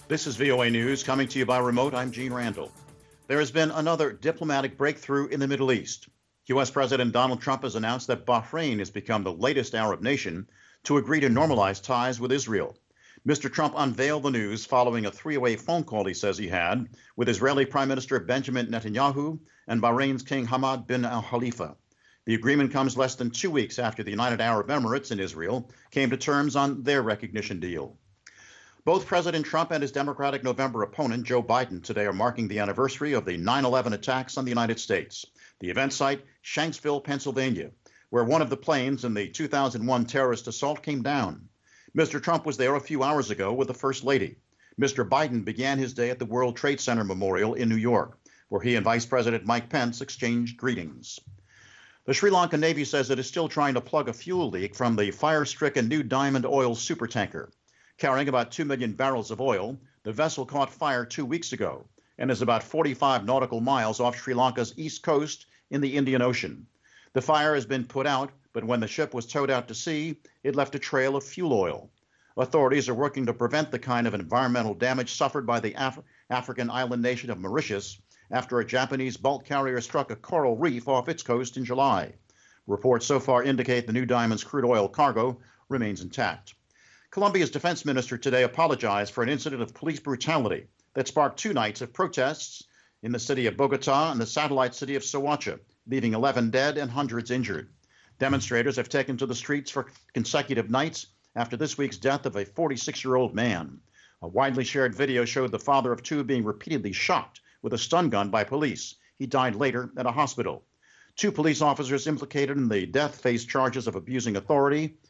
This is VOA News coming to you by remote. I'm Gene Randall. There has been another diplomatic breakthrough in the Middle East. U.S. President Donald Trump has announced that Bahrain has become the latest Arab nation to agree to normalize ties with Israel. Mr. Trump unveiled the news following a three-way phone call he says he had with Israeli Prime Minister Benjamin Netanyahu and Bahrain's King Hamad bin Al Khalifa. The agreement comes less than 2 weeks after the United Arab Emirates and Israel came to terms on their recognition deal. Both President Trump and his Democratic November opponent, Joe Biden, today are marking the anniversary of the 9/11 attacks on the United States. The event site, Shanksville, Pennsylvania, where one of the planes in the 2001 terrorist assault came down. Mr. Trump was there a few hours ago with the First Lady. Mr. Biden began his day at the World Trade Center Memorial in New York, where he and Vice President Mike Pence exchanged greetings. The Sri Lankan Navy says it is still trying to plug a fuel leak from the fire-stricken New Diamond oil supertanker. Carrying about 2 million barrels of oil, the vessel caught fire 2 weeks ago and is about 45 nautical miles off Sri Lanka's east coast in the Indian Ocean. The fire has been put out, but when the ship was towed out to sea, it left a trail of fuel oil. Authorities are working to prevent the kind of environmental damage suffered by the African island nation of Mauritius after a Japanese bulk carrier struck a coral reef off its coast in July. Reports so far indicate the New Diamond's crude oil cargo remains intact. Colombia's defense minister today apologized for an incident of police brutality that sparked 2 nights of protests in the city of Bogota and the satellite city of Soacha, leaving 11 dead and hundreds injured. Demonstrators have taken to the streets for consecutive nights after this week's death of a 46-year-old man. A widely shared video showed the father of 2 being repeatedly shot with a stun gun by police. He died later at a hospital. 2 police officers implicated in the death face charges of abusing authority